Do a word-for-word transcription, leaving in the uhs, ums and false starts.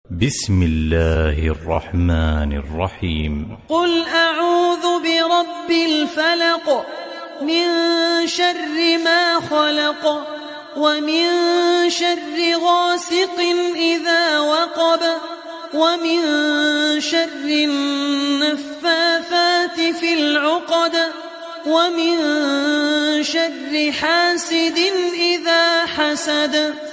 بسم الله الرحمن الرحيم. قل أعوذ برب الفلق من شر ما خلق ومن شر غاسق إذا وقب ومن شر النفاثات في العقد ومن شر حاسد إذا حسد.